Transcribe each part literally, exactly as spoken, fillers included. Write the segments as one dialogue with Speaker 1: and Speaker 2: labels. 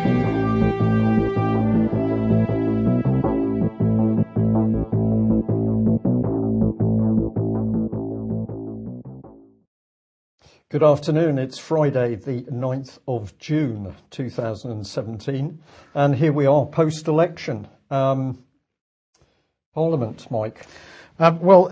Speaker 1: Good afternoon, it's Friday the ninth of June two thousand seventeen, and here we are post-election. Um, Parliament, Mike.
Speaker 2: Um, well,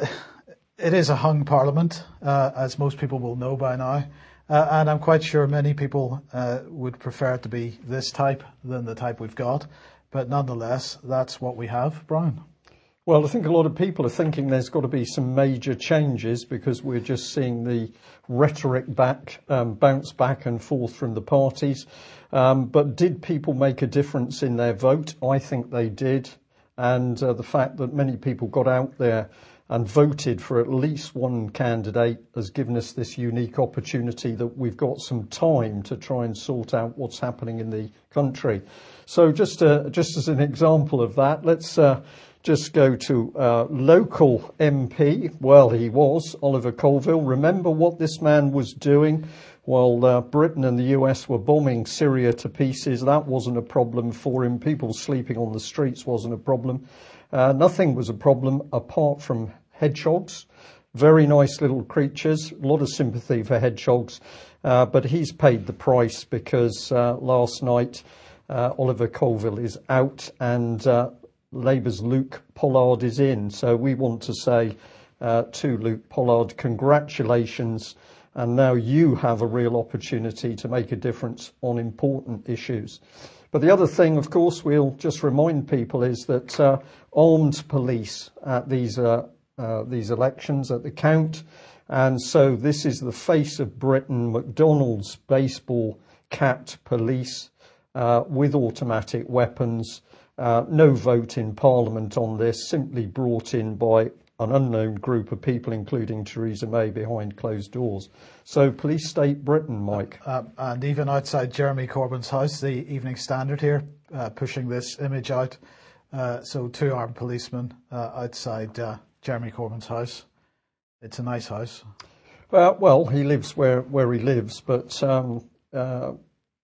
Speaker 2: it is a hung Parliament, uh, as most people will know by now, uh, and I'm quite sure many people uh, would prefer it to be this type than the type we've got, but nonetheless, that's what we have. Brian?
Speaker 1: Well, I think a lot of people are thinking there's got to be some major changes because we're just seeing the rhetoric back, um, bounce back and forth from the parties. Um, but did people make a difference in their vote? I think they did. And uh, the fact that many people got out there and voted for at least one candidate has given us this unique opportunity that we've got some time to try and sort out what's happening in the country. So just, uh, just as an example of that, let's uh, just go to uh, local M P. Well, he was Oliver Colville. Remember what this man was doing while uh, Britain and the U S were bombing Syria to pieces? That wasn't a problem for him. People sleeping on the streets wasn't a problem. Uh, nothing was a problem apart from hedgehogs. Very nice little creatures. A lot of sympathy for hedgehogs. Uh, but he's paid the price because uh, last night uh, Oliver Colville is out and uh, Labour's Luke Pollard is in. So we want to say uh, to Luke Pollard, congratulations. And now you have a real opportunity to make a difference on important issues. But the other thing, of course, we'll just remind people is that uh, armed police at these uh, uh, these elections at the count. And so this is the face of Britain, McDonald's baseball capped police uh, with automatic weapons. Uh, no vote in Parliament on this, simply brought in by an unknown group of people, including Theresa May, behind closed doors. So police state Britain, Mike.
Speaker 2: Uh, and even outside Jeremy Corbyn's house, the Evening Standard here, uh, pushing this image out. Uh, so two armed policemen uh, outside uh, Jeremy Corbyn's house. It's a nice house.
Speaker 1: Uh, well, he lives where, where he lives, but um, uh,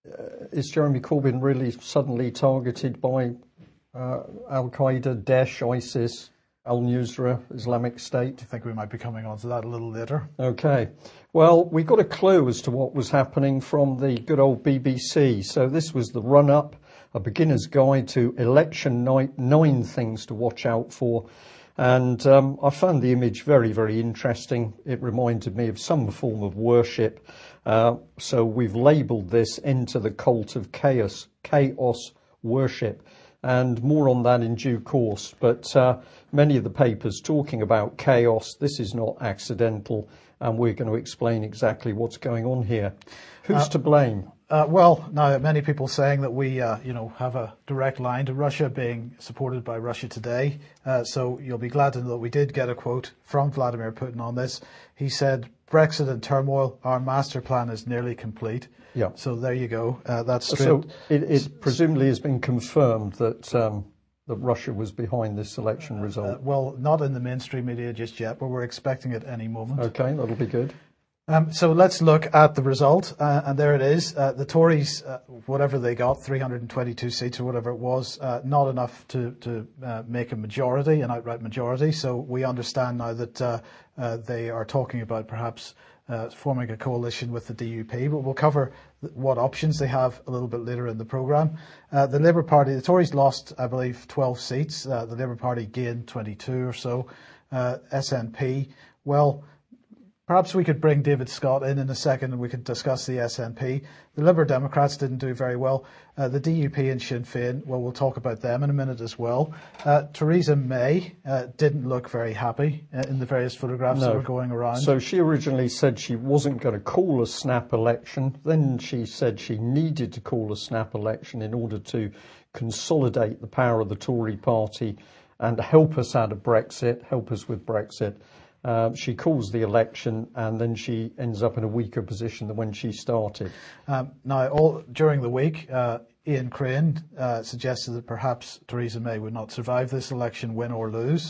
Speaker 1: is Jeremy Corbyn really suddenly targeted by uh, Al-Qaeda, Daesh, ISIS, Al-Nusra, Islamic State?
Speaker 2: I think we might be coming on to that a little later.
Speaker 1: Okay. Well, we got a clue as to what was happening from the good old B B C. So this was the run-up, a beginner's guide to election night, nine things to watch out for. And um, I found the image very, very interesting. It reminded me of some form of worship. Uh, so we've labelled this Enter the Cult of Chaos, Chaos Worship. And more on that in due course. But uh, many of the papers talking about chaos, this is not accidental, and we're going to explain exactly what's going on here. Who's uh, to blame?
Speaker 2: Uh, well, now many people saying that we, uh, you know, have a direct line to Russia, being supported by Russia Today. Uh, so you'll be glad to know that we did get a quote from Vladimir Putin on this. He said, "Brexit and turmoil, our master plan is nearly complete."
Speaker 1: Yeah.
Speaker 2: So there you go. Uh, that's straight.
Speaker 1: So it, it presumably has been confirmed that um, that Russia was behind this election result.
Speaker 2: Uh, well, not in the mainstream media just yet, but we're expecting it any moment.
Speaker 1: Okay, that'll be good.
Speaker 2: Um, so let's look at the result, uh, and there it is. Uh, the Tories, uh, whatever they got, three hundred twenty-two seats or whatever it was, uh, not enough to, to uh, make a majority, an outright majority. So we understand now that uh, uh, they are talking about perhaps uh, forming a coalition with the D U P, but we'll cover what options they have a little bit later in the programme. Uh, the Labour Party, the Tories lost, I believe, twelve seats. Uh, the Labour Party gained twenty-two or so. Uh, S N P, well, perhaps we could bring David Scott in in a second and we could discuss the S N P. The Liberal Democrats didn't do very well. Uh, the D U P and Sinn Féin, well, we'll talk about them in a minute as well. Uh, Theresa May uh, didn't look very happy uh, in the various photographs
Speaker 1: no.
Speaker 2: that were going around.
Speaker 1: So she originally said she wasn't going to call a snap election. Then she said she needed to call a snap election in order to consolidate the power of the Tory party and help us out of Brexit, help us with Brexit. Uh, she calls the election and then she ends up in a weaker position than when she started.
Speaker 2: Um, now, all during the week, uh, Ian Crane uh, suggested that perhaps Theresa May would not survive this election, win or lose.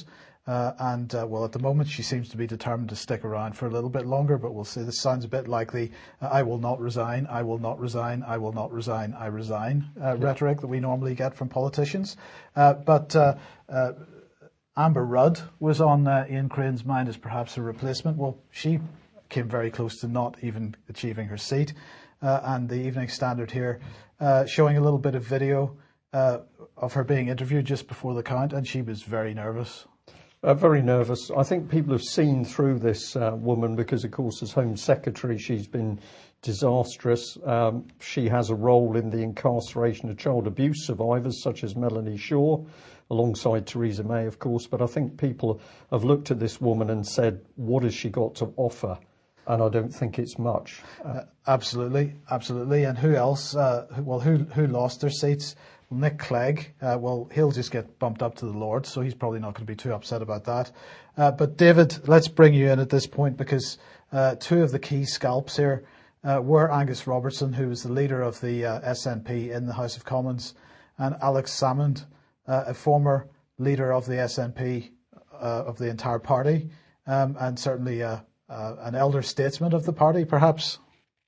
Speaker 2: Uh, and, uh, well, at the moment, she seems to be determined to stick around for a little bit longer, but we'll see. This sounds a bit like the uh, I will not resign, I will not resign, I will not resign, I resign uh, yeah. rhetoric that we normally get from politicians. Uh, but uh, uh, Amber Rudd was on uh, Ian Crane's mind as perhaps a replacement. Well, she came very close to not even achieving her seat. Uh, and the Evening Standard here uh, showing a little bit of video uh, of her being interviewed just before the count, and she was very nervous.
Speaker 1: Uh, very nervous. I think people have seen through this uh, woman because, of course, as Home Secretary, she's been disastrous. Um, she has a role in the incarceration of child abuse survivors, such as Melanie Shaw, alongside Theresa May, of course. But I think people have looked at this woman and said, what has she got to offer? And I don't think it's much. Uh,
Speaker 2: uh, absolutely, absolutely. And who else? Uh, who, well, who who lost their seats? Well, Nick Clegg, uh, well, he'll just get bumped up to the Lords, so he's probably not going to be too upset about that. Uh, but David, let's bring you in at this point because uh, two of the key scalps here uh, were Angus Robertson, who was the leader of the uh, S N P in the House of Commons, and Alex Salmond, uh, a former leader of the S N P, uh, of the entire party, um, and certainly uh, uh, an elder statesman of the party, perhaps.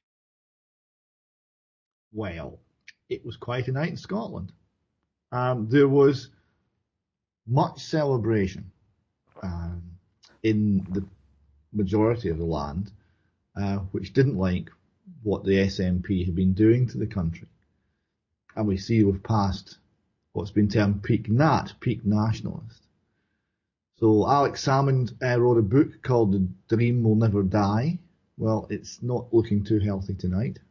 Speaker 3: Well, it was quite a night in Scotland. Um, there was much celebration um, in the majority of the land, uh, which didn't like what the S N P had been doing to the country. And we see we've passed what's been termed peak nat, peak nationalist. So Alex Salmond uh, wrote a book called The Dream Will Never Die. Well, it's not looking too healthy tonight.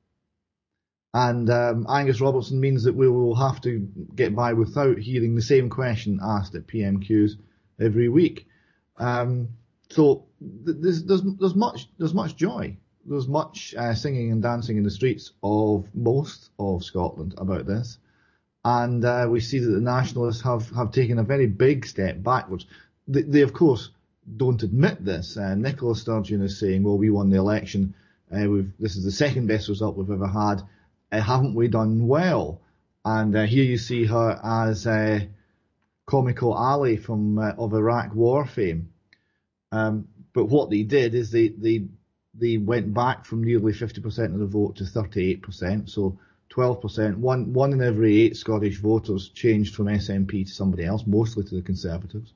Speaker 3: And um, Angus Robertson means that we will have to get by without hearing the same question asked at P M Qs every week. Um, so th- there's, there's, there's much there's much joy. There's much uh, singing and dancing in the streets of most of Scotland about this. And uh, we see that the Nationalists have, have taken a very big step backwards. They, they of course, don't admit this. Uh, Nicola Sturgeon is saying, well, we won the election. Uh, we've, this is the second best result we've ever had. Uh, haven't we done well? And uh, here you see her as uh, Comical Ali from uh, of Iraq War fame. Um, but what they did is they, they they went back from nearly fifty percent of the vote to thirty-eight percent. So twelve percent. One one in every eight Scottish voters changed from S N P to somebody else, mostly to the Conservatives.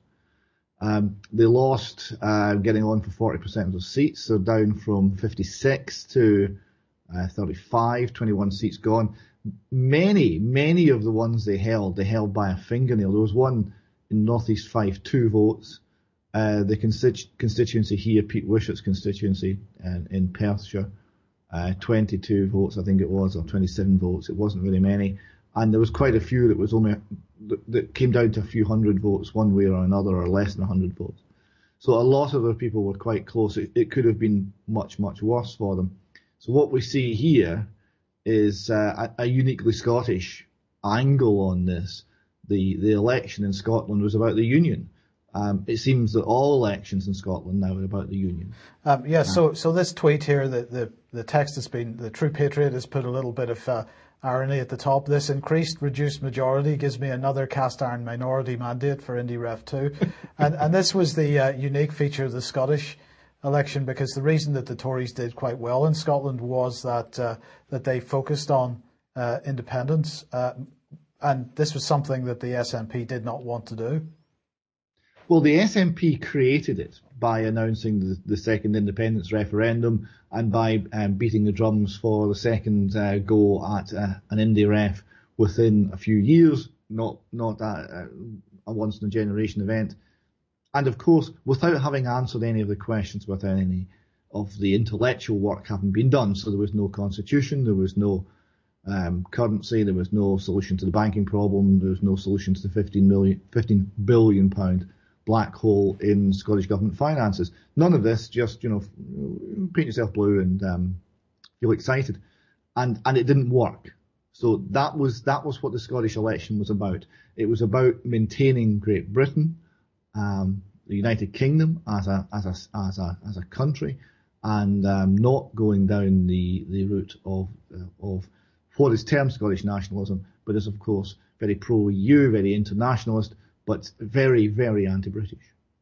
Speaker 3: Um, they lost, uh, getting on for forty percent of the seats. They're down from fifty-six to Uh, thirty-five, twenty-one seats gone. Many, many of the ones they held, they held by a fingernail. There was one in North East Fife, two votes. Uh, the constitu- constituency here, Pete Wishart's constituency uh, in Perthshire, uh, twenty-two votes, I think it was, or twenty-seven votes. It wasn't really many. And there was quite a few that was only, that, that came down to a few hundred votes one way or another, or less than a hundred votes. So a lot of the people were quite close. It, it could have been much, much worse for them. So what we see here is uh, a, a uniquely Scottish angle on this. The the election in Scotland was about the Union. Um, it seems that all elections in Scotland now are about the Union.
Speaker 2: Um, yeah, so so this tweet here, the, the, the text has been, the True Patriot has put a little bit of uh, irony at the top. This increased reduced majority gives me another cast iron minority mandate for Indy Ref two. and, and this was the uh, unique feature of the Scottish election, because the reason that the Tories did quite well in Scotland was that uh, that they focused on uh, independence, uh, and this was something that the S N P did not want to do.
Speaker 3: Well, the S N P created it by announcing the, the second independence referendum and by um, beating the drums for the second uh, go at uh, an Indy Ref within a few years, not not a, a once in a generation event. And of course, without having answered any of the questions, without any of the intellectual work having been done. So there was no constitution, there was no um, currency, there was no solution to the banking problem, there was no solution to the fifteen million, fifteen billion pound black hole in Scottish government finances. None of this, just, you know, paint yourself blue and um, feel excited. And and it didn't work. So that was that was what the Scottish election was about. It was about maintaining Great Britain, Um, the United Kingdom as a as a as a as a country, and um, not going down the the route of uh, of what is termed Scottish nationalism, but is of course very pro-E U, very internationalist, but very very anti-British.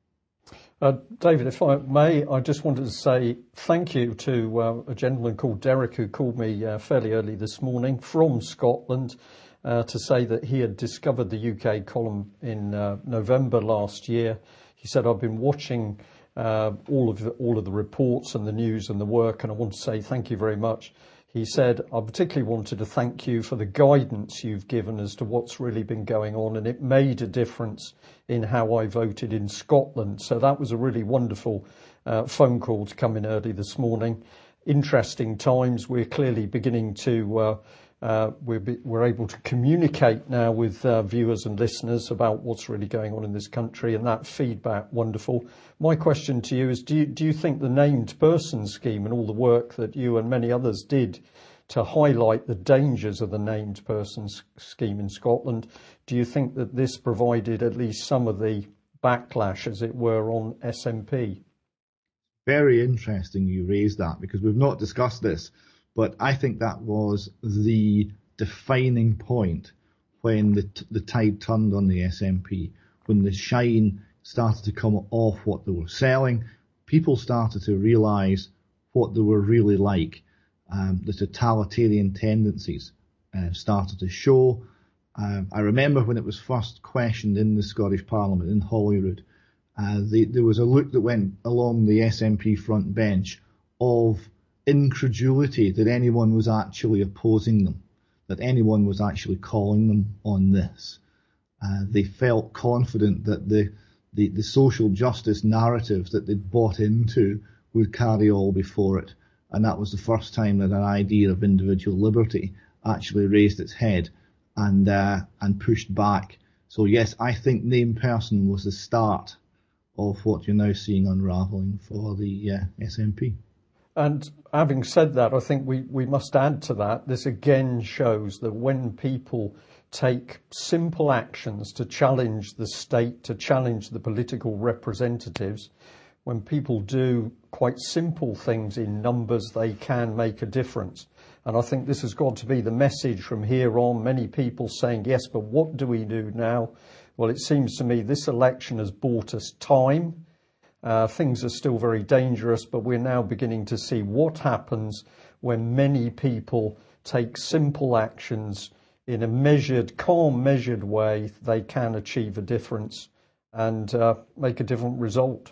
Speaker 1: Uh, David, if I may, I just wanted to say thank you to uh, a gentleman called Derek who called me uh, fairly early this morning from Scotland uh, to say that he had discovered the U K column in uh, November last year. He said, I've been watching uh, all of the, all of the reports and the news and the work, and I want to say thank you very much. He said, I particularly wanted to thank you for the guidance you've given as to what's really been going on, and it made a difference in how I voted in Scotland. So that was a really wonderful uh, phone call to come in early this morning. Interesting times. We're clearly beginning to, uh, uh, we're, be, we're able to communicate now with uh, viewers and listeners about what's really going on in this country, and that feedback, wonderful. My question to you is, do you, do you think the named person scheme and all the work that you and many others did to highlight the dangers of the named persons scheme in Scotland, do you think that this provided at least some of the backlash, as it were, on S N P?
Speaker 3: Very interesting you raised that, because we've not discussed this, but I think that was the defining point when the, the tide turned on the S N P, when the shine started to come off what they were selling. People started to realise what they were really like. Um, the totalitarian tendencies uh, started to show. Um, I remember when it was first questioned in the Scottish Parliament in Holyrood, uh, the, there was a look that went along the S N P front bench of incredulity that anyone was actually opposing them, that anyone was actually calling them on this. Uh, they felt confident that the, the, the social justice narrative that they'd bought into would carry all before it. And that was the first time that an idea of individual liberty actually raised its head and uh, and pushed back. So yes, I think named person was the start of what you're now seeing unravelling for the uh, S N P.
Speaker 1: And having said that, I think we, we must add to that, this again shows that when people take simple actions to challenge the state, to challenge the political representatives, when people do quite simple things in numbers, they can make a difference. And I think this has got to be the message from here on. Many people saying, yes, but what do we do now? Well, it seems to me this election has bought us time. Uh, things are still very dangerous, but we're now beginning to see what happens when many people take simple actions in a measured, calm, measured way. They can achieve a difference and uh, make a different result.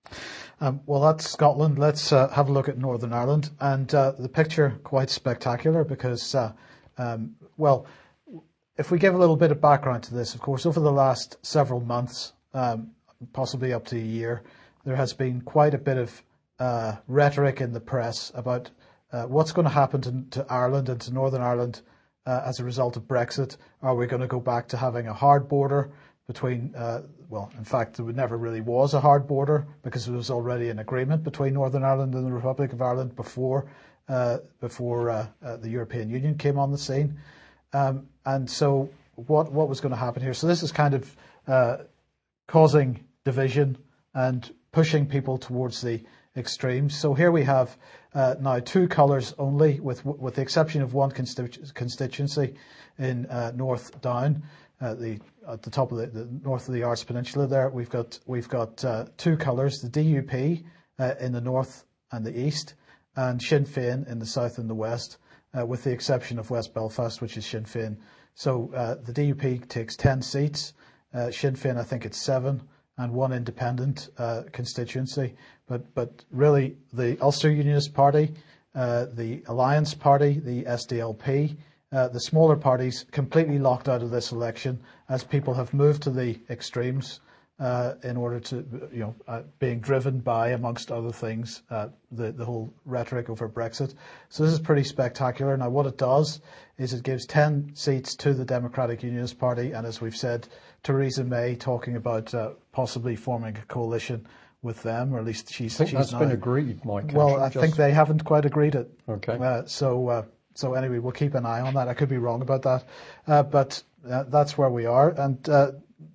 Speaker 2: Um, well, that's Scotland. Let's uh, have a look at Northern Ireland. And uh, the picture, quite spectacular because, uh, um, well, if we give a little bit of background to this, of course, over the last several months, um, possibly up to a year, there has been quite a bit of uh, rhetoric in the press about uh, what's going to happen to, to Ireland and to Northern Ireland uh, as a result of Brexit. Are we going to go back to having a hard border between, uh, well, in fact, there never really was a hard border because there was already an agreement between Northern Ireland and the Republic of Ireland before uh, before uh, uh, the European Union came on the scene. Um, and so what what was going to happen here? So this is kind of uh, causing division and pushing people towards the extremes. So here we have uh, now two colours only, with with the exception of one constitu- constituency in uh, North Down. Uh, the at the top of the, the north of the Arts Peninsula there, we've got we've got uh, two colours: the D U P uh, in the north and the east, and Sinn Féin in the south and the west, uh, with the exception of West Belfast, which is Sinn Féin. So uh, the D U P takes ten seats. Uh, Sinn Féin, I think it's seven, and one independent uh, constituency. But but really, the Ulster Unionist Party, uh, the Alliance Party, the S D L P. Uh, the smaller parties completely locked out of this election as people have moved to the extremes uh, in order to, you know, uh, being driven by, amongst other things, uh, the, the whole rhetoric over Brexit. So this is pretty spectacular. Now, what it does is it gives ten seats to the Democratic Unionist Party, and as we've said, Theresa May talking about uh, possibly forming a coalition with them, or at least she's.
Speaker 1: I think
Speaker 2: she's
Speaker 1: that's
Speaker 2: now,
Speaker 1: been agreed, Mike.
Speaker 2: Well, I
Speaker 1: just...
Speaker 2: think they haven't quite agreed it.
Speaker 1: Okay.
Speaker 2: Uh, so. Uh, So anyway, we'll keep an eye on that. I could be wrong about that, uh, but uh, that's where we are, and uh,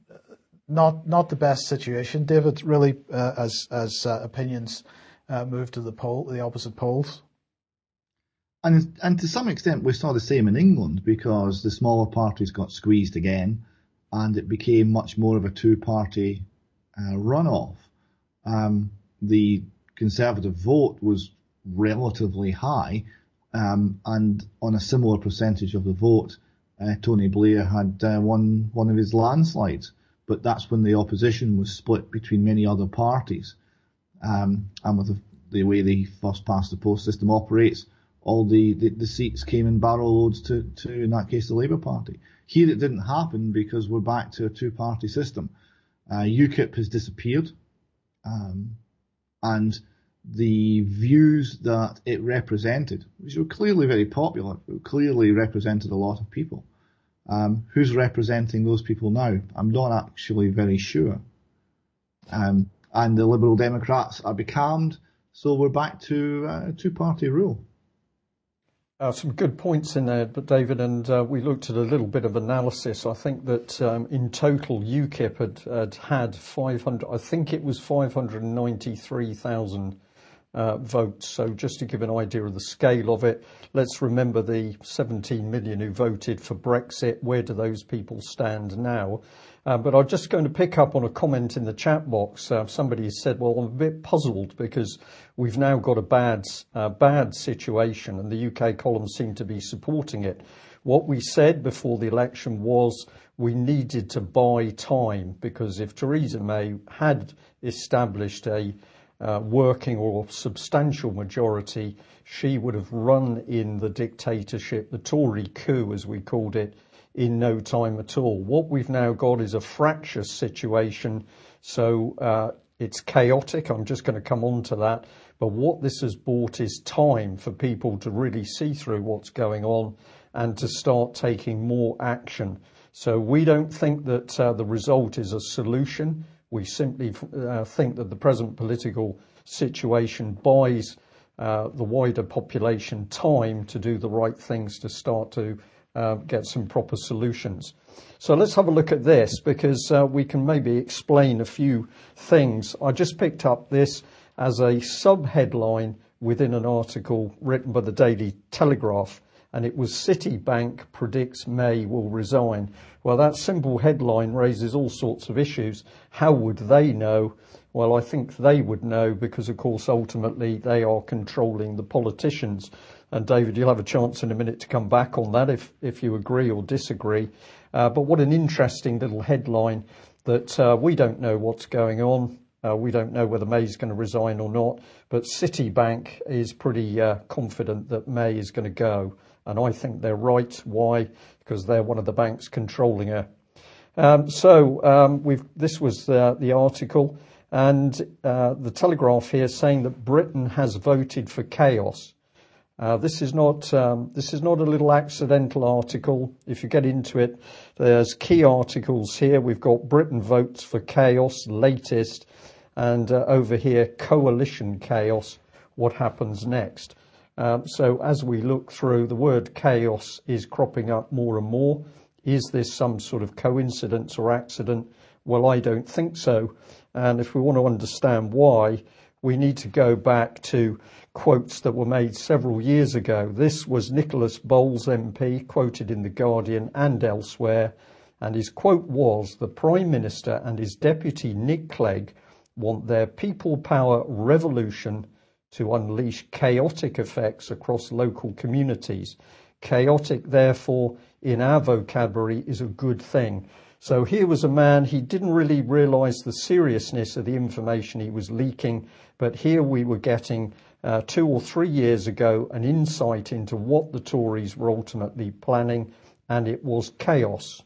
Speaker 2: not not the best situation, David. Really, uh, as as uh, opinions uh, move to the pole, the opposite poles.
Speaker 3: And and to some extent, we saw the same in England because the smaller parties got squeezed again, and it became much more of a two-party uh, runoff. um, the Conservative vote was relatively high, um, and on a similar percentage of the vote, uh, Tony Blair had uh, won one of his landslides. But that's when the opposition was split between many other parties. Um, and with the, the way the first past the post system operates, all the, the, the seats came in barrel loads to, to, in that case, the Labour Party. Here it didn't happen because we're back to a two-party system. Uh, UKIP has disappeared, um, and the views that it represented, which were clearly very popular, clearly represented a lot of people. Um, who's representing those people now? I'm not actually very sure. Um, and the Liberal Democrats are becalmed, so we're back to uh, two-party rule.
Speaker 1: Uh, some good points in there, but David, and uh, we looked at a little bit of analysis. I think that um, in total UKIP had, had had five hundred, I think it was five hundred ninety-three thousand uh, votes. So just to give an idea of the scale of it, let's remember the seventeen million who voted for Brexit. Where do those people stand now? Uh, but I'm just going to pick up on a comment in the chat box. Uh, somebody said, well, I'm a bit puzzled because we've now got a bad, uh, bad situation and the U K columns seem to be supporting it. What we said before the election was we needed to buy time, because if Theresa May had established a uh, working or substantial majority, she would have run in the dictatorship, the Tory coup, as we called it, in no time at all. What we've now got is a fractious situation, so uh, it's chaotic. I'm just going to come on to that. But what this has bought is time for people to really see through what's going on and to start taking more action. So we don't think that uh, the result is a solution. We simply uh, think that the present political situation buys uh, the wider population time to do the right things to start to Uh, get some proper solutions. So let's have a look at this, because uh, we can maybe explain a few things. I just picked up this as a sub-headline within an article written by the Daily Telegraph, and it was Citibank predicts May will resign. Well, that simple headline raises all sorts of issues. How would they know? Well, I think they would know because, of course, ultimately they are controlling the politicians. And David, you'll have a chance in a minute to come back on that if, if you agree or disagree. Uh, but what an interesting little headline that uh, we don't know what's going on. Uh, we don't know whether May's going to resign or not. But Citibank is pretty uh, confident that May is going to go. And I think they're right. Why? Because they're one of the banks controlling her. Um, so um, we've this was uh, the article. And uh, the Telegraph here saying that Britain has voted for chaos. Uh, this is not um, this is not a little accidental article. If you get into it, there's key articles here. We've got Britain votes for chaos, latest, and uh, over here, coalition chaos, what happens next. Um, so as we look through, the word chaos is cropping up more and more. Is this some sort of coincidence or accident? Well, I don't think so. And if we want to understand why, we need to go back to quotes that were made several years ago. This was Nicholas Bowles M P, quoted in The Guardian and elsewhere. And his quote was, the Prime Minister and his deputy Nick Clegg want their people power revolution to unleash chaotic effects across local communities. Chaotic, therefore, in our vocabulary, is a good thing. So here was a man, he didn't really realise the seriousness of the information he was leaking, but here we were getting uh, two or three years ago an insight into what the Tories were ultimately planning, and it was chaos.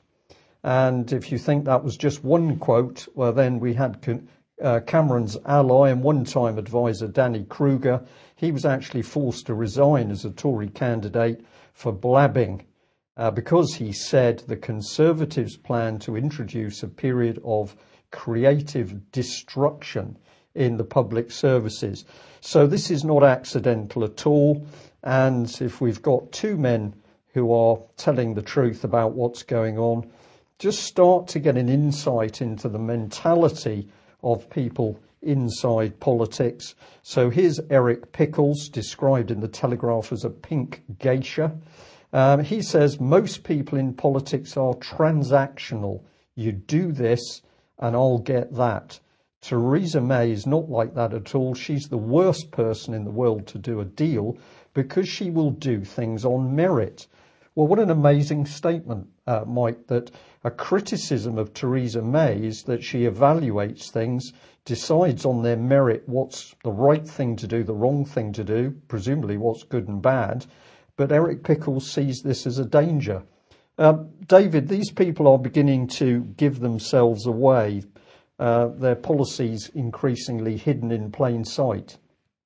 Speaker 1: And if you think that was just one quote, well then we had uh, Cameron's ally and one-time advisor Danny Kruger. He was actually forced to resign as a Tory candidate for blabbing. Uh, because he said the Conservatives plan to introduce a period of creative destruction in the public services. So this is not accidental at all. And if we've got two men who are telling the truth about what's going on, just start to get an insight into the mentality of people inside politics. So here's Eric Pickles, described in the Telegraph as a pink geisha. Um, he says most people in politics are transactional. You do this and I'll get that. Theresa May is not like that at all. She's the worst person in the world to do a deal because she will do things on merit. Well, what an amazing statement, uh, Mike, that a criticism of Theresa May is that she evaluates things, decides on their merit what's the right thing to do, the wrong thing to do, presumably what's good and bad. But Eric Pickles sees this as a danger. Um, David, these people are beginning to give themselves away. Uh, their policies increasingly hidden in plain sight.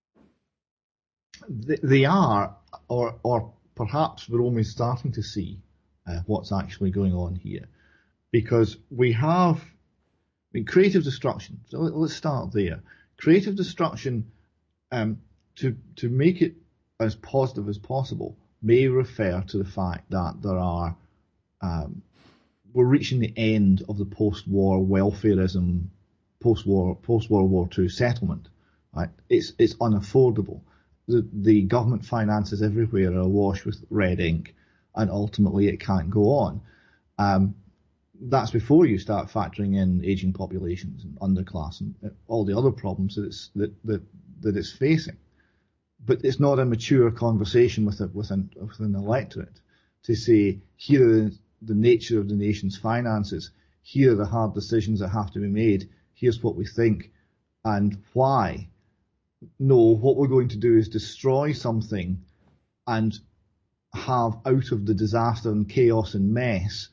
Speaker 3: They are, or or perhaps we're only starting to see uh, what's actually going on here, because we have I mean, creative destruction. So let's start there. Creative destruction, um, to to make it as positive as possible, may refer to the fact that there are um, we're reaching the end of the post-war welfareism, post-war, post-World War Two settlement. Right? It's it's unaffordable. The the government finances everywhere are awash with red ink, and ultimately it can't go on. Um, that's before you start factoring in aging populations and underclass and all the other problems that it's that that, that it's facing. But it's not a mature conversation with a, with an with an electorate to say here are the the nature of the nation's finances, here are the hard decisions that have to be made, here's what we think and why. No, what we're going to do is destroy something and have out of the disaster and chaos and mess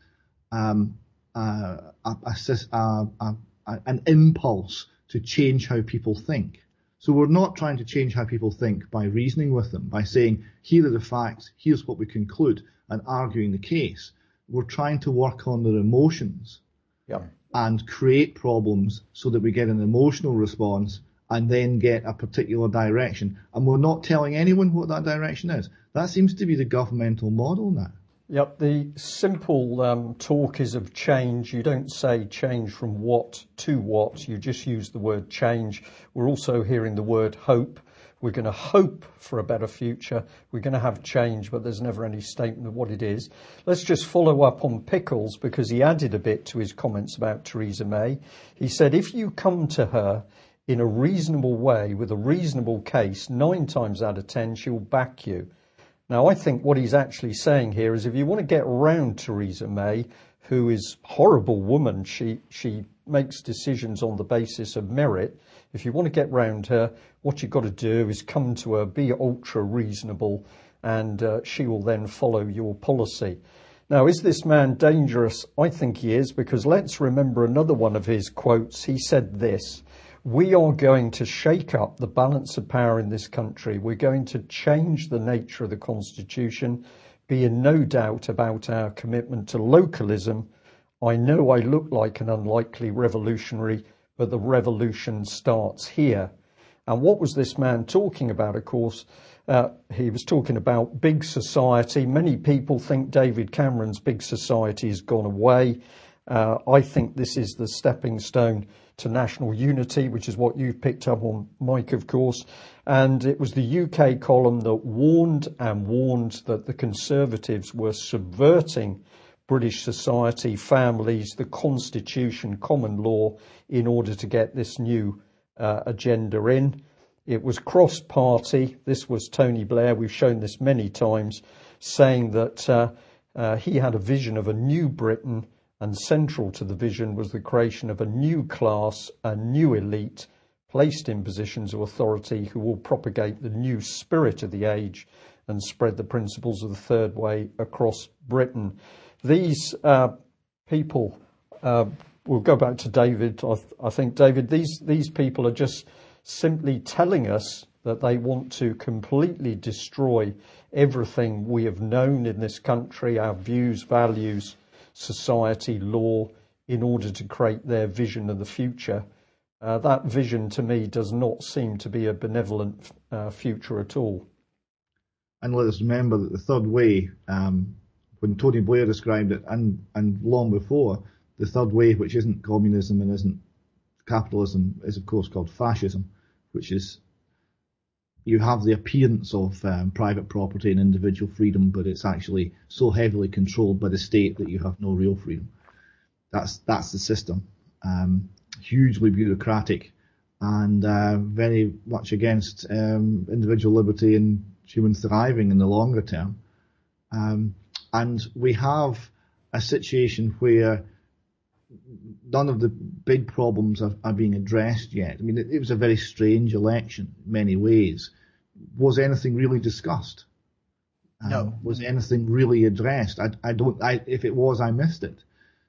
Speaker 3: um, uh, a, a, a, a, an impulse to change how people think. So we're not trying to change how people think by reasoning with them, by saying, here are the facts, here's what we conclude, and arguing the case. We're trying to work on their emotions
Speaker 1: yep.
Speaker 3: and create problems so that we get an emotional response and then get a particular direction. And we're not telling anyone what that direction is. That seems to be the governmental model now.
Speaker 1: Yep, the simple um, talk is of change. You don't say change from what to what. You just use the word change. We're also hearing the word hope. We're going to hope for a better future. We're going to have change, but there's never any statement of what it is. Let's just follow up on Pickles, because he added a bit to his comments about Theresa May. He said, if you come to her in a reasonable way with a reasonable case, nine times out of ten, she'll back you. Now, I think what he's actually saying here is if you want to get around Theresa May, who is a horrible woman, she, she makes decisions on the basis of merit. If you want to get round her, what you've got to do is come to her, be ultra reasonable, and uh, she will then follow your policy. Now, is this man dangerous? I think he is, because let's remember another one of his quotes. He said this: we are going to shake up the balance of power in this country. We're going to change the nature of the Constitution, be in no doubt about our commitment to localism. I know I look like an unlikely revolutionary, but the revolution starts here. And what was this man talking about? Of course, uh, he was talking about big society. Many people think David Cameron's big society has gone away. Uh, I think this is the stepping stone to national unity, which is what you've picked up on, Mike, of course. And it was the U K column that warned and warned that the Conservatives were subverting British society, families, the Constitution, common law, in order to get this new uh, agenda in. It was cross-party. This was Tony Blair. We've shown this many times, saying that uh, uh, he had a vision of a new Britain, and central to the vision was the creation of a new class, a new elite, placed in positions of authority who will propagate the new spirit of the age and spread the principles of the third way across Britain. These uh, people, uh, we'll go back to David, I, th- I think, David, these, these people are just simply telling us that they want to completely destroy everything we have known in this country, our views, values, society, law, in order to create their vision of the future. Uh, that vision, to me, does not seem to be a benevolent uh, future at all.
Speaker 3: And let us remember that the third way, um, when Tony Blair described it, and, and long before, the third way, which isn't communism and isn't capitalism, is of course called fascism, which is you have the appearance of um, private property and individual freedom, but it's actually so heavily controlled by the state that you have no real freedom. That's that's the system. Um, hugely bureaucratic and uh, very much against um, individual liberty and human thriving in the longer term. Um, and we have a situation where none of the big problems are, are being addressed yet. I mean, it, it was a very strange election in many ways. Was anything really discussed?
Speaker 2: No.
Speaker 3: Um, was anything really addressed? I, I don't. I, if it was, I missed it.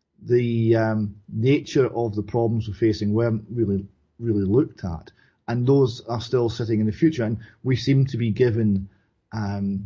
Speaker 3: The um, nature of the problems we're facing weren't really, really looked at, and those are still sitting in the future. And we seem to be given um,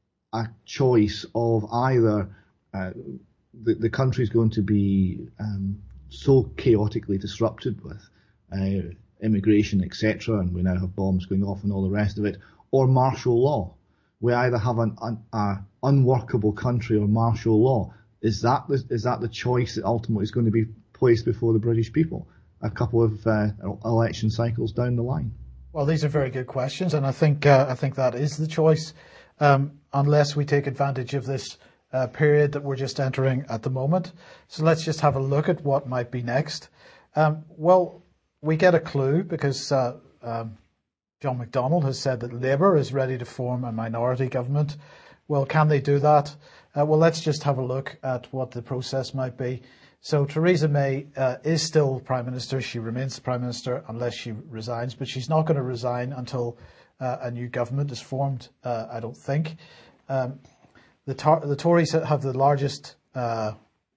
Speaker 3: a choice of either uh, the, the country is going to be um, so chaotically disrupted with uh, immigration, et cetera, and we now have bombs going off and all the rest of it, or martial law. We either have an, an a unworkable country or martial law. Is that the, is that the choice that ultimately is going to be placed before the British people a couple of uh, election cycles down the line?
Speaker 2: Well, these are very good questions, and I think uh, I think that is the choice, um, unless we take advantage of this uh, period that we're just entering at the moment. So let's just have a look at what might be next. Um, well, we get a clue because uh, um, John McDonnell has said that Labour is ready to form a minority government. Well, can they do that? Uh, well, let's just have a look at what the process might be. So Theresa May uh, is still Prime Minister. She remains the Prime Minister unless she resigns, but she's not going to resign until uh, a new government is formed, uh, I don't think. Um, the, tar- the Tories have the largest uh,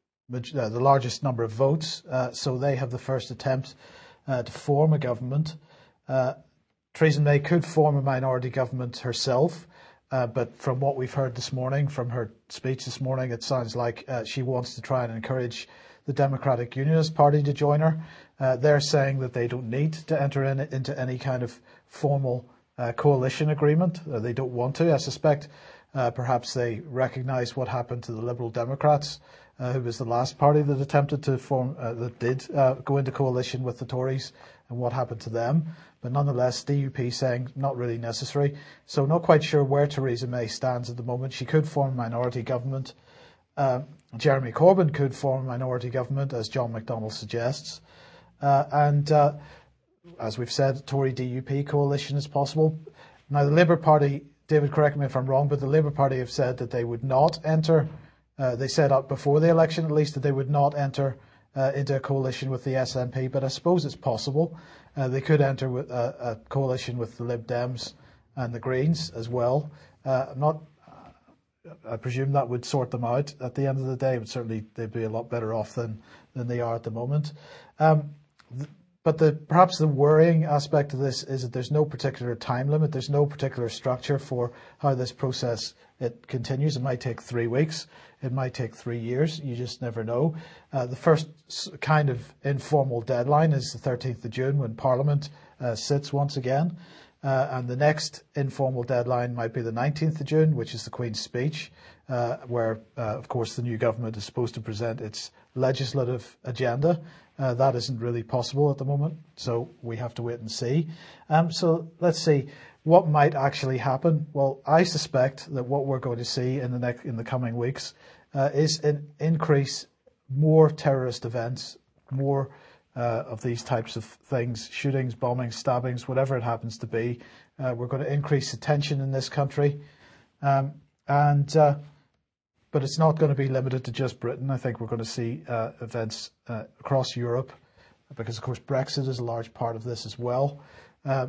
Speaker 2: uh, the largest number of votes, uh, so they have the first attempt uh, to form a government. Uh, Theresa May could form a minority government herself. Uh, but from what we've heard this morning, from her speech this morning, it sounds like uh, she wants to try and encourage the Democratic Unionist Party to join her. Uh, they're saying that they don't need to enter in, into any kind of formal uh, coalition agreement. Uh, they don't want to. I suspect uh, perhaps they recognise what happened to the Liberal Democrats, uh, who was the last party that attempted to form, uh, that did uh, go into coalition with the Tories, and what happened to them. But nonetheless, D U P saying not really necessary. So not quite sure where Theresa May stands at the moment. She could form a minority government. Uh, Jeremy Corbyn could form a minority government, as John McDonnell suggests. Uh, and uh, as we've said, Tory D U P coalition is possible. Now, the Labour Party, David, correct me if I'm wrong, but the Labour Party have said that they would not enter, uh, they said up before the election at least, that they would not enter uh, into a coalition with the S N P, but I suppose it's possible. Uh, they could enter with a, a coalition with the Lib Dems and the Greens as well. Uh, I'm not, I presume that would sort them out at the end of the day, but certainly they'd be a lot better off than, than they are at the moment. Um, th- but the, perhaps the worrying aspect of this is that there's no particular time limit. There's no particular structure for how this process it continues. It might take three weeks. It might take three years. You just never know. Uh, the first kind of informal deadline is the thirteenth of June when Parliament uh, sits once again. Uh, and the next informal deadline might be the nineteenth of June, which is the Queen's speech, uh, where, uh, of course, the new government is supposed to present its legislative agenda. Uh, that isn't really possible at the moment, so we have to wait and see. Um, so let's see what might actually happen. Well, I suspect that what we're going to see in the next, in the coming weeks uh, is an increase, more terrorist events, more Uh, of these types of things, shootings, bombings, stabbings, whatever it happens to be. Uh, we're going to increase the tension in this country. Um, and uh, but it's not going to be limited to just Britain. I think we're going to see uh, events uh, across Europe, because, of course, Brexit is a large part of this as well. Uh,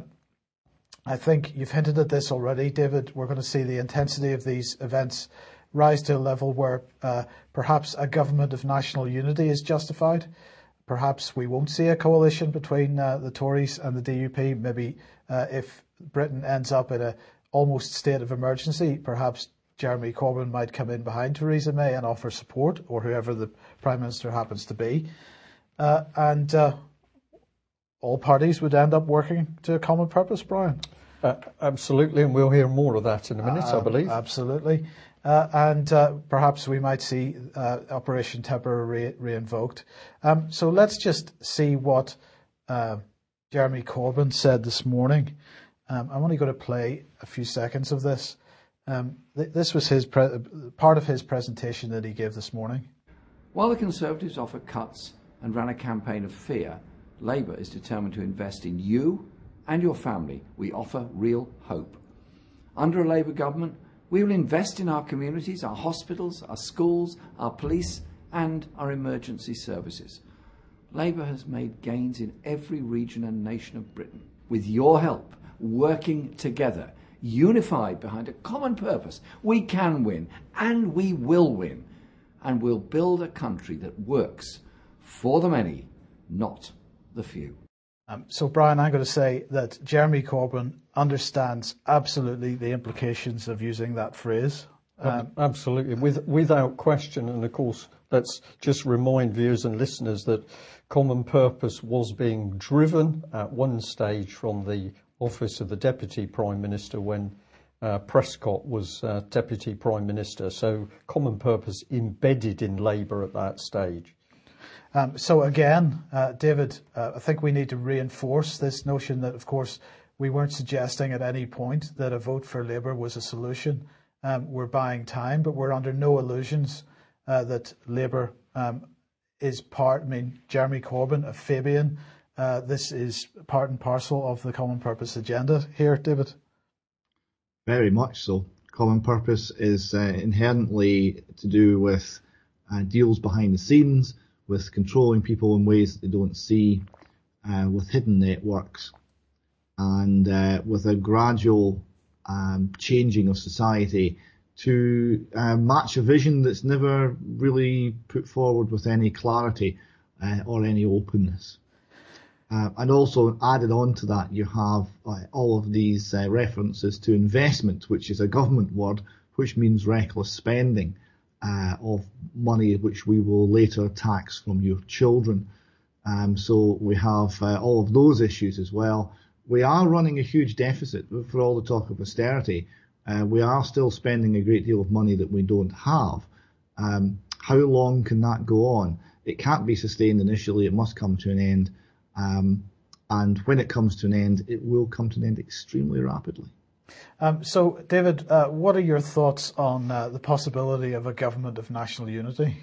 Speaker 2: I think you've hinted at this already, David. We're going to see the intensity of these events rise to a level where uh, perhaps a government of national unity is justified. Perhaps we won't see a coalition between uh, the Tories and the D U P. Maybe uh, if Britain ends up in a almost state of emergency, perhaps Jeremy Corbyn might come in behind Theresa May and offer support, or whoever the Prime Minister happens to be. Uh, and uh, all parties would end up working to a common purpose, Brian.
Speaker 1: Uh, absolutely, and we'll hear more of that in a minute, uh, I believe.
Speaker 2: Absolutely. Uh, and uh, perhaps we might see uh, Operation Temper re- re-invoked. Um, so let's just see what uh, Jeremy Corbyn said this morning. Um, I'm only going to play a few seconds of this. Um, th- this was his pre- part of his presentation that he gave this morning.
Speaker 4: While the Conservatives offered cuts and ran a campaign of fear, Labour is determined to invest in you and your family. We offer real hope. Under a Labour government, we will invest in our communities, our hospitals, our schools, our police and our emergency services. Labour has made gains in every region and nation of Britain. With your help, working together, unified behind a common purpose, we can win, and we will win. And we'll build a country that works for the many, not the few.
Speaker 2: Um, so, Brian, I'm going to say that Jeremy Corbyn understands absolutely the implications of using that phrase.
Speaker 1: Um, absolutely, with, without question. And of course, let's just remind viewers and listeners that Common Purpose was being driven at one stage from the office of the Deputy Prime Minister when uh, Prescott was uh, Deputy Prime Minister. So Common Purpose embedded in Labour at that stage.
Speaker 2: Um, so again, uh, David, uh, I think we need to reinforce this notion that, of course, we weren't suggesting at any point that a vote for Labour was a solution. Um, we're buying time, but we're under no illusions uh, that Labour um, is part, I mean, Jeremy Corbyn, a Fabian, uh, this is part and parcel of the Common Purpose agenda here, David.
Speaker 3: Very much so. Common Purpose is uh, inherently to do with uh, deals behind the scenes, with controlling people in ways that they don't see, uh, with hidden networks, and uh, with a gradual um, changing of society to uh, match a vision that's never really put forward with any clarity uh, or any openness. Uh, and also added on to that, you have uh, all of these uh, references to investment, which is a government word, which means reckless spending uh, of money which we will later tax from your children. Um, so we have uh, all of those issues as well. We are running a huge deficit for all the talk of austerity. Uh, we are still spending a great deal of money that we don't have. Um, how long can that go on? It can't be sustained initially. It must come to an end. Um, and when it comes to an end, it will come to an end extremely rapidly.
Speaker 2: Um, so, David, uh, what are your thoughts on uh, the possibility of a government of national unity?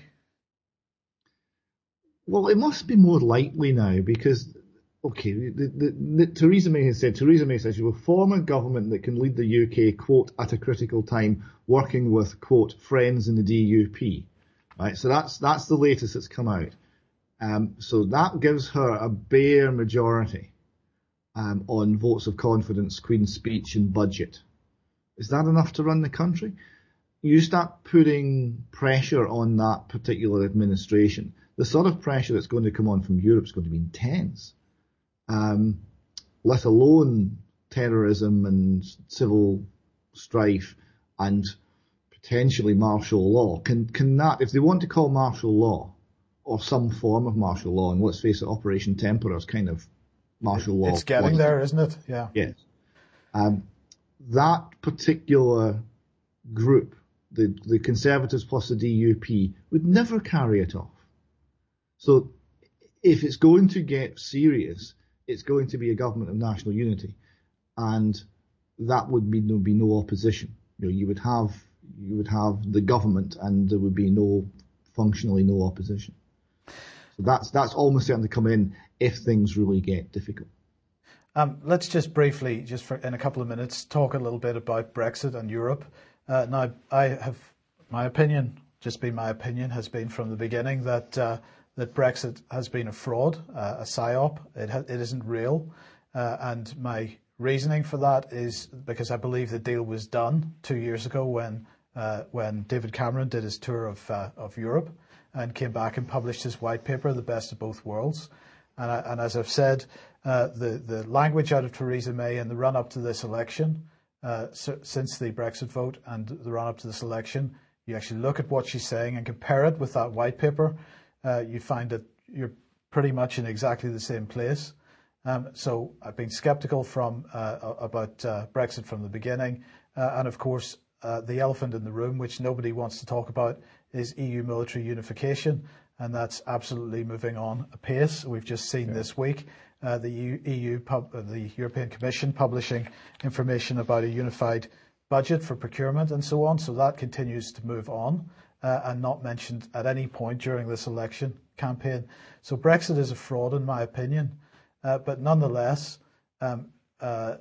Speaker 3: Well, it must be more likely now because, okay, the, the, the, Theresa May has said, Theresa May says she will form a government that can lead the U K, quote, at a critical time, working with, quote, friends in the D U P. Right, so that's that's the latest that's come out. Um, so that gives her a bare majority um, on votes of confidence, Queen's Speech and budget. Is that enough to run the country? You start putting pressure on that particular administration. The sort of pressure that's going to come on from Europe is going to be intense, um, let alone terrorism and civil strife and potentially martial law. Can can that, if they want to call martial law, or some form of martial law, and let's face it, Operation Tempora is kind of martial law.
Speaker 2: It's getting there, isn't it? Yeah.
Speaker 3: Yes. Um, that particular group, the, the Conservatives plus the D U P, would never carry it off. So if it's going to get serious, it's going to be a government of national unity, and that would mean there would be no opposition. You know, you would have you would have the government, and there would be no functionally no opposition. So that's that's almost certain to come in if things really get difficult.
Speaker 2: Um, let's just briefly, just for in a couple of minutes, talk a little bit about Brexit and Europe. Uh, now, I have my opinion, just be my opinion, has been from the beginning that uh, that Brexit has been a fraud, uh, a psyop. It ha- it isn't real, uh, and my reasoning for that is because I believe the deal was done two years ago when uh, when David Cameron did his tour of uh, of Europe and came back and published his white paper, The Best of Both Worlds. And, I, and as I've said, uh, the, the language out of Theresa May in the run-up to this election, uh, so, since the Brexit vote and the run-up to this election, you actually look at what she's saying and compare it with that white paper, uh, you find that you're pretty much in exactly the same place. Um, so I've been sceptical from uh, about uh, Brexit from the beginning. Uh, and of course, uh, the elephant in the room, which nobody wants to talk about, is E U military unification. And that's absolutely moving on apace. We've just seen yeah. this week uh, the E U, pub, uh, the European Commission publishing information about a unified budget for procurement and so on. So that continues to move on uh, and not mentioned at any point during this election campaign. So Brexit is a fraud, in my opinion. uh, but nonetheless, um, uh,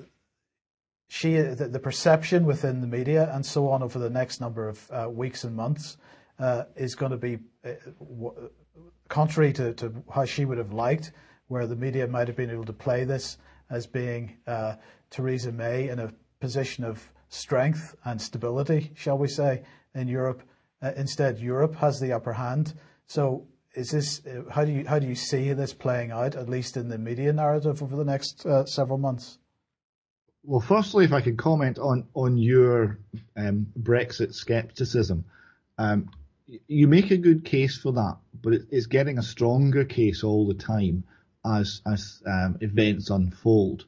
Speaker 2: she the, the perception within the media and so on over the next number of uh, weeks and months uh, is going to be uh, w- contrary to, to how she would have liked, where the media might have been able to play this as being uh, Theresa May in a position of strength and stability, shall we say, in Europe. Uh, instead, Europe has the upper hand. So, is this uh, how do you how do you see this playing out, at least in the media narrative, over the next uh, several months?
Speaker 3: Well, firstly, if I could comment on on your um, Brexit scepticism, um, you make a good case for that, but it, it's getting a stronger case all the time as as um, events unfold.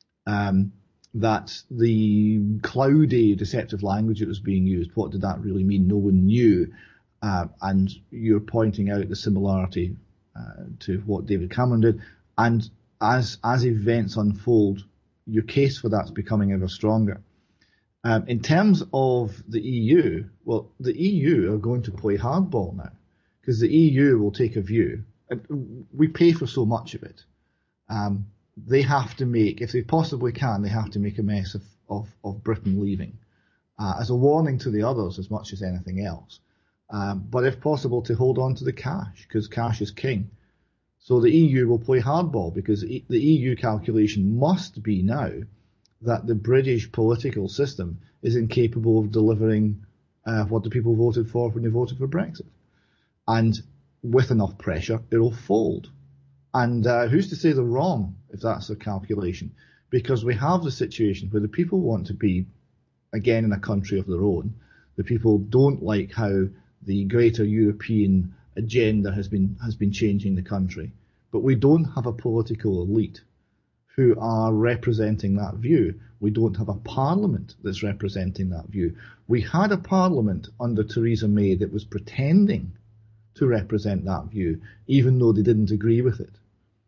Speaker 3: Um, that the cloudy, deceptive language that was being used, what did that really mean? No one knew. Uh, and you're pointing out the similarity uh, to what David Cameron did. And as as events unfold, your case for that's becoming ever stronger. Um, in terms of the E U, well, the E U are going to play hardball now, because the E U will take a view. And we pay for so much of it. Um, they have to make, if they possibly can, they have to make a mess of, of, of Britain leaving, uh, as a warning to the others as much as anything else. Um, but if possible, to hold on to the cash, because cash is king. So the E U will play hardball, because the E U calculation must be now that the British political system is incapable of delivering uh, what the people voted for when they voted for Brexit. And with enough pressure, it'll fold. And uh, who's to say they're wrong if that's their calculation? Because we have the situation where the people want to be, again, in a country of their own. The people don't like how the greater European agenda has been has been changing the country. But we don't have a political elite who are representing that view. We don't have a parliament that's representing that view. We had a parliament under Theresa May that was pretending to represent that view, even though they didn't agree with it.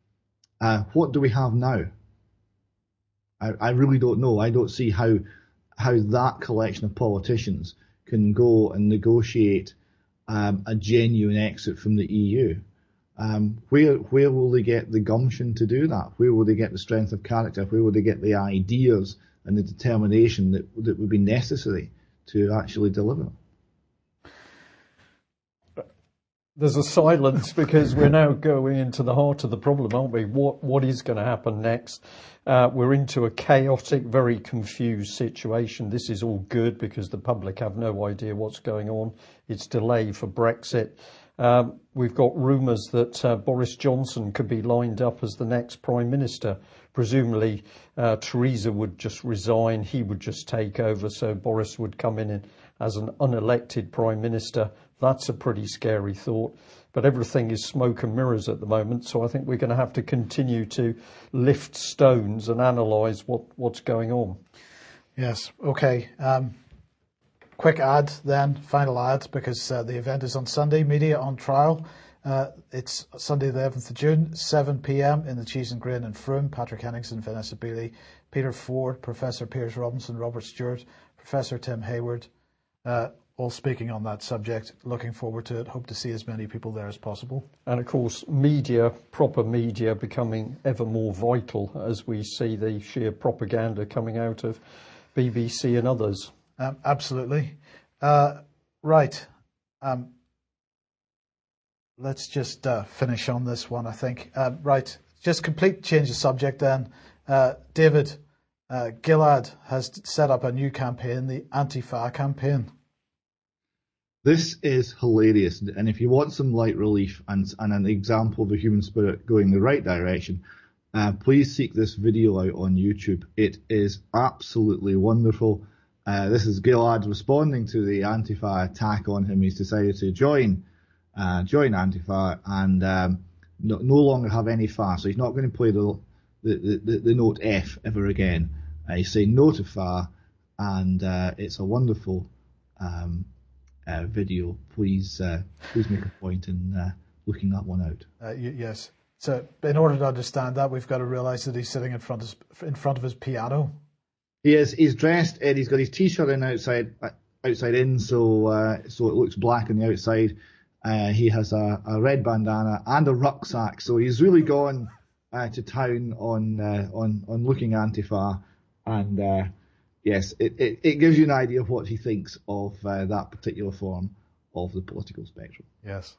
Speaker 3: Uh, what do we have now? I, I really don't know. I don't see how how that collection of politicians can go and negotiate um, a genuine exit from the E U. Um, where where will they get the gumption to do that? Where will they get the strength of character? Where will they get the ideas and the determination that that would be necessary to actually deliver?
Speaker 1: There's a silence because we're now going into the heart of the problem, aren't we? What what is going to happen next? Uh, we're into a chaotic, very confused situation. This is all good because the public have no idea what's going on. It's delay for Brexit. Um, we've got rumours that uh, Boris Johnson could be lined up as the next Prime Minister. Presumably, uh, Theresa would just resign. He would just take over. So Boris would come in as an unelected Prime Minister. That's a pretty scary thought. But everything is smoke and mirrors at the moment. So I think we're going to have to continue to lift stones and analyse what, what's going on.
Speaker 2: Yes. OK. Um, quick ad then, final ad, because uh, the event is on Sunday, Media on Trial. Uh, it's Sunday the eleventh of June, seven p.m. in the Cheese and Grain in Frome. Patrick Henningsen, Vanessa Beeley, Peter Ford, Professor Piers Robinson, Robert Stewart, Professor Tim Hayward, uh, all speaking on that subject. Looking forward to it. Hope to see as many people there as possible.
Speaker 1: And of course, media, proper media, becoming ever more vital as we see the sheer propaganda coming out of B B C and others.
Speaker 2: Um, absolutely. Uh, right. Um, let's just uh, finish on this one, I think. Uh, right. Just complete change of subject then. Uh, David, uh, Gilad has set up a new campaign, the Antifa campaign.
Speaker 3: This is hilarious, and if you want some light relief and, and an example of the human spirit going the right direction, uh, please seek this video out on YouTube. It is absolutely wonderful. Uh, this is Gilad responding to the Antifa attack on him. He's decided to join uh, join Antifa and um, no, no longer have any F A. So he's not going to play the the, the, the note F ever again. Uh, he's saying no to F A, and uh, it's a wonderful um, uh, video. Please uh, please make a point in uh, looking that one out.
Speaker 2: Uh, y- yes. So in order to understand that, we've got to realise that he's sitting in front of in front of his piano.
Speaker 3: He is. He's dressed in. He's got his t-shirt in outside, outside in, so uh, so it looks black on the outside. Uh, he has a, a red bandana and a rucksack, so he's really gone uh, to town on uh, on on looking Antifa, and uh, yes, it, it, it gives you an idea of what he thinks of uh, that particular form of the political spectrum.
Speaker 2: Yes.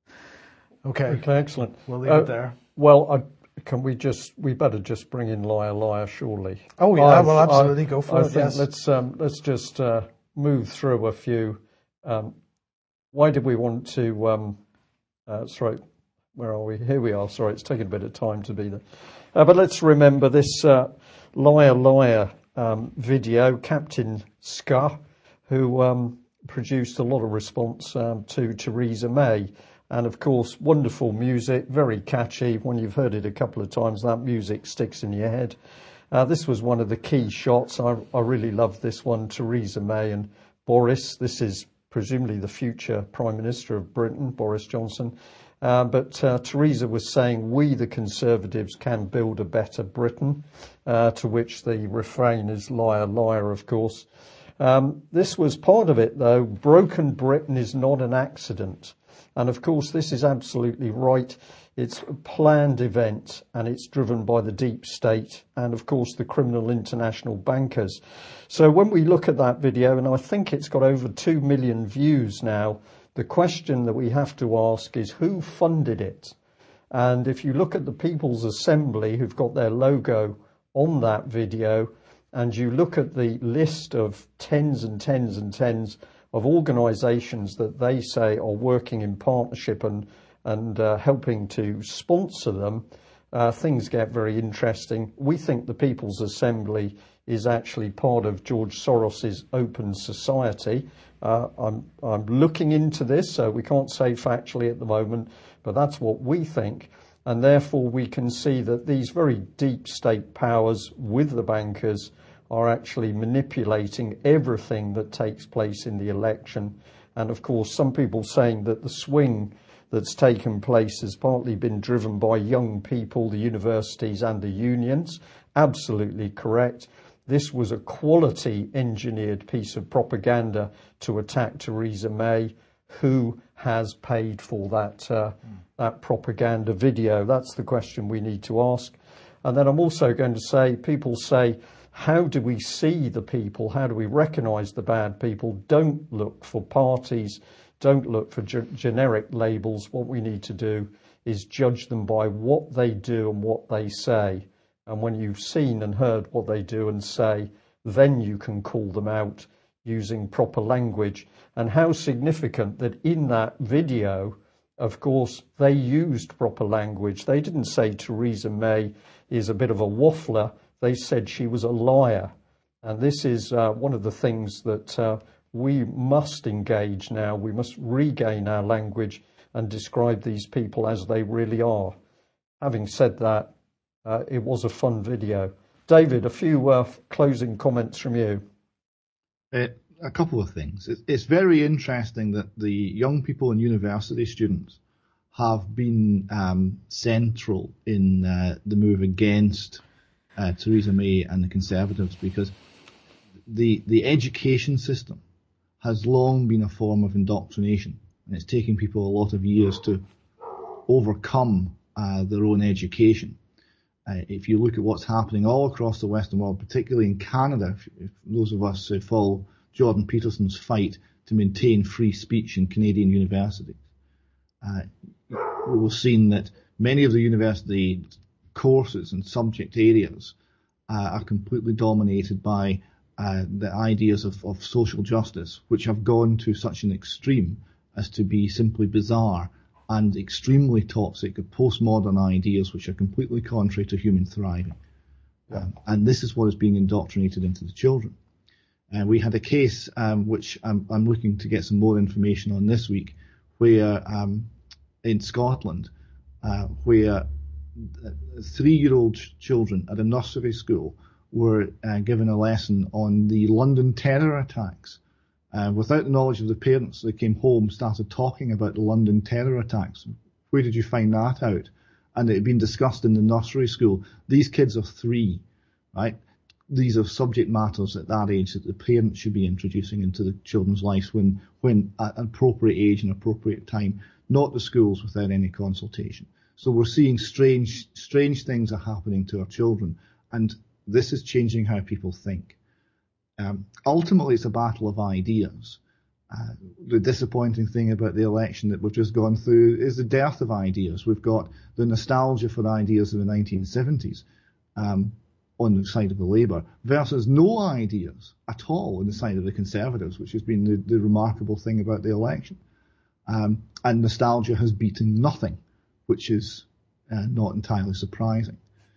Speaker 2: Okay.
Speaker 1: Okay, excellent.
Speaker 2: We'll leave
Speaker 1: Uh,
Speaker 2: it there.
Speaker 1: Well, I, can we just, we better just bring in Liar Liar, surely.
Speaker 2: Oh, yeah,
Speaker 1: I-
Speaker 2: well, absolutely,
Speaker 1: I-
Speaker 2: go for
Speaker 1: I
Speaker 2: it,
Speaker 1: think
Speaker 2: yes.
Speaker 1: Let's, um, let's just uh, move through a few. Um, why did we want to, um, uh, sorry, where are we? Here we are. Sorry, it's taken a bit of time to be there. Uh, but let's remember this uh, Liar Liar um, video, Captain Scar, who um, produced a lot of response um, to Theresa May. And of course, wonderful music, very catchy. When you've heard it a couple of times, that music sticks in your head. Uh, this was one of the key shots. I, I really love this one, Theresa May and Boris. This is presumably the future Prime Minister of Britain, Boris Johnson. Uh, but uh, Theresa was saying, we the Conservatives can build a better Britain, uh, to which the refrain is liar, liar, of course. Um, this was part of it, though. Broken Britain is not an accident. And of course, this is absolutely right. It's a planned event, and it's driven by the deep state and, of course, the criminal international bankers. So when we look at that video, and I think it's got over two million views now, the question that we have to ask is who funded it? And if you look at the People's Assembly, who've got their logo on that video, and you look at the list of tens and tens and tens of organisations that they say are working in partnership and and uh, helping to sponsor them, uh, things get very interesting. We think the People's Assembly is actually part of George Soros's Open Society. Uh, I'm I'm looking into this, so we can't say factually at the moment, but that's what we think. And therefore we can see that these very deep state powers with the bankers are actually manipulating everything that takes place in the election. And of course, some people saying that the swing that's taken place has partly been driven by young people, the universities and the unions. Absolutely correct. This was a quality engineered piece of propaganda to attack Theresa May. Who has paid for that, uh, mm. that propaganda video? That's the question we need to ask. And then I'm also going to say, people say, how do we see the people? How do we recognise the bad people? Don't look for parties. Don't look for ge- generic labels. What we need to do is judge them by what they do and what they say. And when you've seen and heard what they do and say, then you can call them out using proper language. And how significant that in that video, of course, they used proper language. They didn't say Theresa May is a bit of a waffler. They said she was a liar. And this is uh, one of the things that uh, we must engage now. We must regain our language and describe these people as they really are. Having said that, uh, it was a fun video. David, a few uh, closing comments from you.
Speaker 3: Uh, a couple of things. It's, it's very interesting that the young people and university students have been um, central in uh, the move against uh, Theresa May and the Conservatives, because the the education system has long been a form of indoctrination, and it's taken people a lot of years to overcome uh, their own education. Uh, if you look at what's happening all across the Western world, particularly in Canada, if, if those of us who follow Jordan Peterson's fight to maintain free speech in Canadian universities, uh, we've seen that many of the university courses and subject areas uh, are completely dominated by uh, the ideas of, of social justice, which have gone to such an extreme as to be simply bizarre and extremely toxic of postmodern ideas which are completely contrary to human thriving. Yeah. Um, and this is what is being indoctrinated into the children. And uh, we had a case um, which I'm, I'm looking to get some more information on this week, where um, in Scotland, uh, where three-year-old ch- children at a nursery school were uh, given a lesson on the London terror attacks. Uh, without the knowledge of the parents, they came home, started talking about the London terror attacks. Where did you find that out? And it had been discussed in the nursery school. These kids are three, right? These are subject matters at that age that the parents should be introducing into the children's lives when, when at an appropriate age and appropriate time, not the schools without any consultation. So we're seeing strange, strange things are happening to our children, and this is changing how people think. Um, ultimately, it's a battle of ideas. Uh, the disappointing thing about the election that we've just gone through is the dearth of ideas. We've got the nostalgia for ideas of the nineteen seventies um, on the side of the Labour versus no ideas at all on the side of the Conservatives, which has been the, the remarkable thing about the election. Um, and nostalgia has beaten nothing, which is uh, not entirely surprising.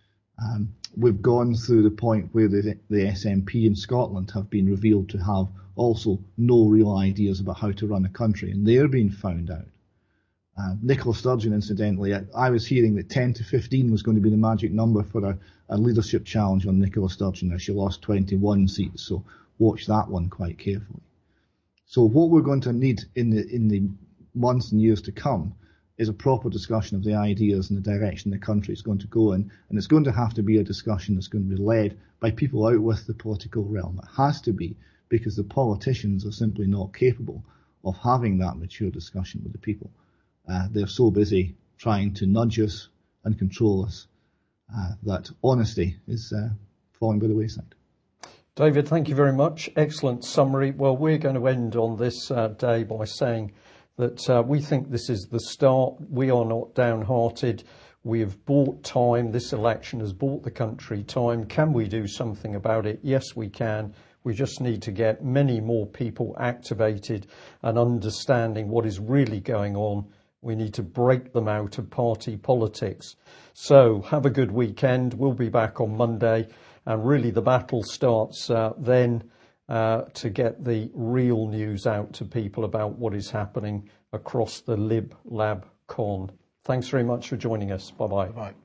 Speaker 3: Um, we've gone through the point where the, the S N P in Scotland have been revealed to have also no real ideas about how to run a country, and they're being found out. Uh, Nicola Sturgeon, incidentally, I, I was hearing that ten to fifteen was going to be the magic number for a, a leadership challenge on Nicola Sturgeon. Now, she lost twenty-one seats, so watch that one quite carefully. So what we're going to need in the in the months and years to come is a proper discussion of the ideas and the direction the country is going to go in, and it's going to have to be a discussion that's going to be led by people out with the political realm. It has to be, because the politicians are simply not capable of having that mature discussion with the people. Uh, they're so busy trying to nudge us and control us uh, that honesty is uh, falling by the wayside.
Speaker 1: David, thank you very much. Excellent summary. Well, we're going to end on this uh, day by saying that uh, we think this is the start. We are not downhearted. We have bought time. This election has bought the country time. Can we do something about it? Yes, we can. We just need to get many more people activated and understanding what is really going on. We need to break them out of party politics. So have a good weekend. We'll be back on Monday, and really the battle starts uh, then uh, to get the real news out to people about what is happening across the Lib Lab Con. Thanks very much for joining us. Bye-bye.
Speaker 2: Bye-bye.